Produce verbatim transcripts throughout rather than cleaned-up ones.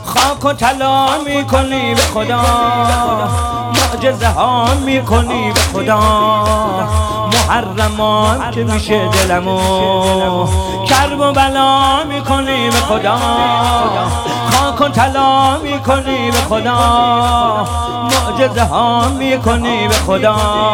خاک و طلا میکنی به خدا، معجزه ها میکنی به خدا. محرمات که میشه دلمو کرب و بلا میکنی به خدا. خاک و طلا میکنی به خدا، معجزه ها میکنی به خدا.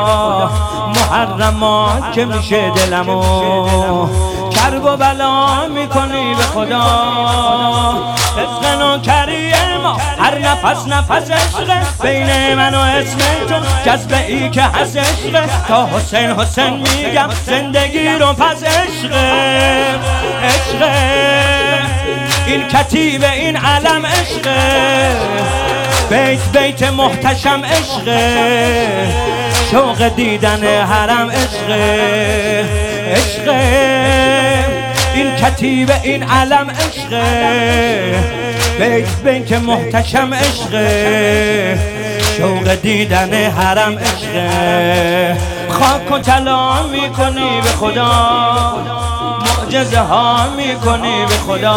محرمات که میشه دلمو کرب و بلا میکنی به خدا. رزق نوکری ما هر نفس نفس عشقه، بین من و اسم تو جذبه ای که هست عشقه. تا حسین حسین میگم زندگی رو پس عشقه. عشقه این کتیبه این علم عشقه، بیت بیت محتشم عشقه. شوق دیدن حرم عشقه. عشقه این کتیبه این علم عشقه، بیت بیت محتشم عشقه. شوق دیدن حرم عشقه. خاک و طلا میکنی به خدا، معجزه ها میکنی به خدا.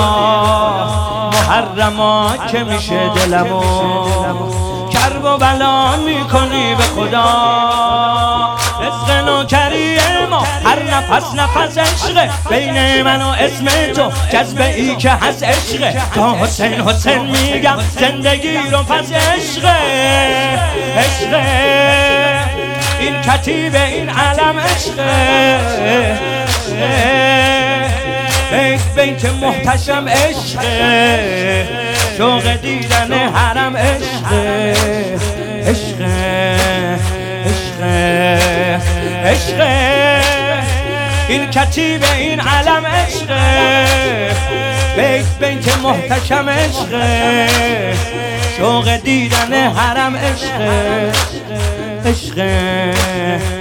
محرمات که میشه دلمو کرب و بلا میکنی به خدا. رزق نوکری ما هر نفس نفس عشقه، بین من و اسم تو جذبه ای که هست عشقه. تا حسین حسین میگم زندگی رو پس عشقه. عشقه این کتیبه این علم عشقه. بیت بیت محتشم عشقه. شوق دیدن حرم عشقه. عشقه عشقه عشقه این کتیبه این علم عشقه. بیت بیت محتشم عشقه. شوق دیدن حرم عشقه. عشقه